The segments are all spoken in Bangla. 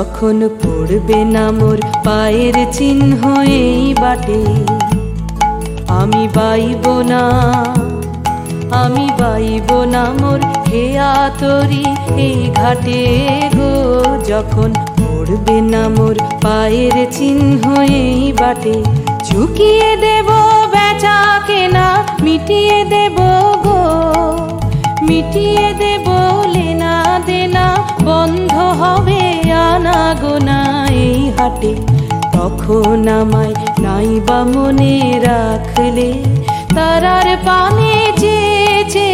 যখন পড়বে না মোর পায়ের চিহ্ন এই বাটে, আমি বাইব না, আমি বাইব না মোর হেয়া তরি এই ঘাটে গো। যখন পড়বে না মোর পায়ের চিহ্ন এই বাটে, ঝুঁকিয়ে দেব বেচা কেনা, মিটিয়ে দেব গো, মিটিয়ে দেব লেনা দেনা, বন্ধ হবে আনা গোনা এই হাটে। তখন আমায় নাইবা মনে রাখলে, তারার পানে চেয়েছে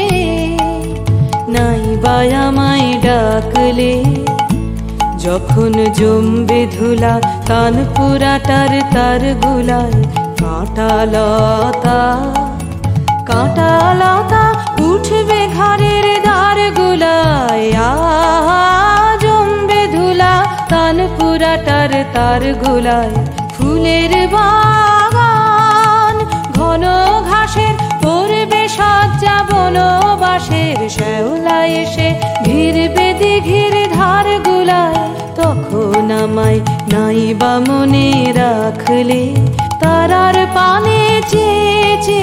নাইবা আমায় ডাকলে। যখন জমবে ধুলা তানপুরাটার তার গুলায়, কাঁটা লতা কাঁটা লতা উঠবে ঘরের দ্বার গুলায়। জমবে ধুলা তানপুরাটার তার গুলায়, ফুলের বাগান ঘন ঘাসের পড়বে সজ্জা, বনবাসের শ্যাওলা এসে ঘিরবে দিঘির ধার গুলায়। তখন আমায় নাইবা মনে রাখলে, তারার পানে চেয়েছে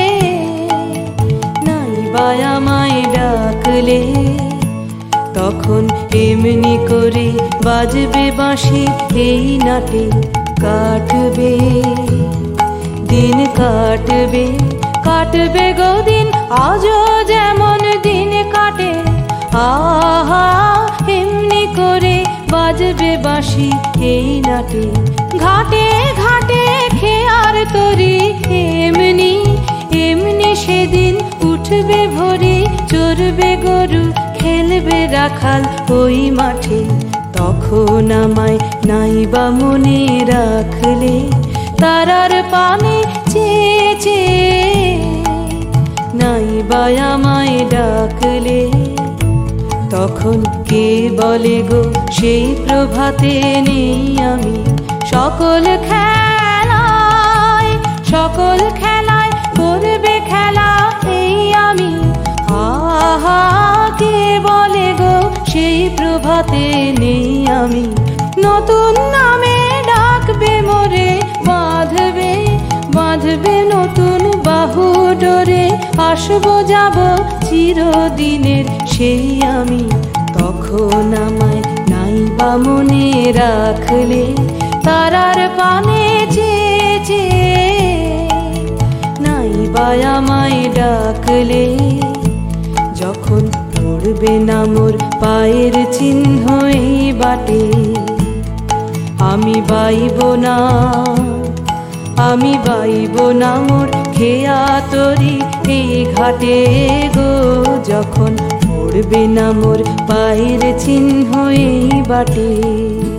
নাইবা আমায় ডাকলে। তখন এমনি করে বাজবে বাঁশি এই নাটে, কাটবে দিন কাটবে, কাটবে গো দিন আজও যেমন দিন কাটে। আহা এমনি করে বাজবে বাঁশি এই নাটে, ঘাটে ঘাটে খেয়ার তরি এমনি এমনি সেদিন উঠবে ভরি, চড়বে গরু খেলবে রাখাল ওই মাঠে। তখন আমায় নাইবা মনে রাখলে, তারার পানে চেয়েছে নাইবা আমায় ডাকলে। তখন কে বলে গো সেই প্রভাতে নেই আমি, সকল খেলায় সকল খেলায় করবে খেলা এই আমি। আহা কে বলে গো সেই প্রভাতে নেই আমি, নতুন নামে ডাকবে মোরে, বাঁধবে বাঁধবে নতুন বাহু ডোরে। আসবো যাব চিরদিনের সেই আমি, তখন আমায় নাইবা মনে রাখলে, তারার পানে চেয়েছে নাইবা আমায় ডাকলে। যখন পড়বে না মোর পায়ের চিহ্ন এই বাটে, আমি বাইব না, আমি বাইব না মোর খেয়া তরি এই ঘাটে গো। যখন পড়বে না মোর পায়ের চিহ্ন এই বাটে।